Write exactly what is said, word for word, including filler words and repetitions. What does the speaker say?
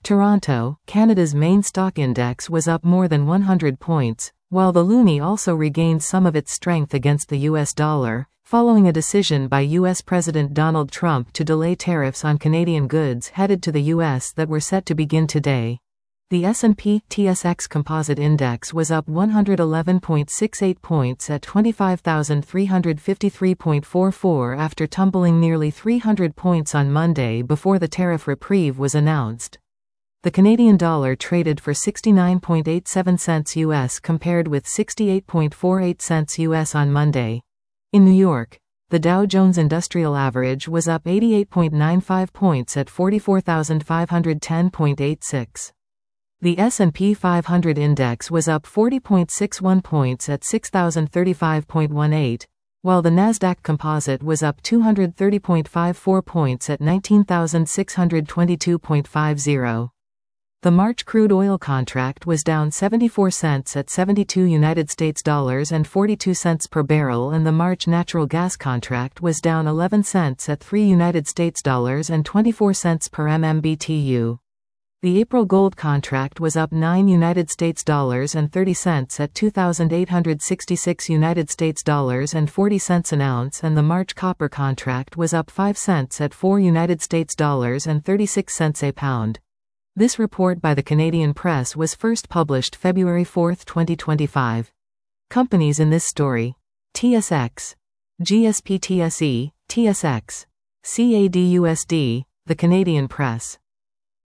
Toronto, Canada's main stock index was up more than one hundred points, while the loonie also regained some of its strength against the U S dollar, following a decision by U S President Donald Trump to delay tariffs on Canadian goods headed to the U S that were set to begin today. The S and P T S X Composite Index was up one hundred eleven point six eight points at twenty-five thousand three hundred fifty-three point four four after tumbling nearly three hundred points on Monday before the tariff reprieve was announced. The Canadian dollar traded for sixty-nine point eight seven cents U S compared with sixty-eight point four eight cents U S on Monday. In New York, the Dow Jones Industrial Average was up eighty-eight point nine five points at forty-four thousand five hundred ten point eight six. The S and P five hundred index was up forty point six one points at six thousand thirty-five point one eight, while the Nasdaq Composite was up two hundred thirty point five four points at nineteen thousand six hundred twenty-two point five zero. The March crude oil contract was down seventy-four cents at seventy-two United States dollars and forty-two cents per barrel, and the March natural gas contract was down eleven cents at three United States dollars and twenty-four cents per M M B T U. The April gold contract was up nine United States dollars and thirty cents at two thousand eight hundred sixty-six United States dollars and forty cents an ounce, and the March copper contract was up five cents at four United States dollars and thirty-six cents a pound. This report by the Canadian Press was first published February fourth, twenty twenty-five. Companies in this story: T S X, G S P T S E, T S X, C A D U S D, The Canadian Press.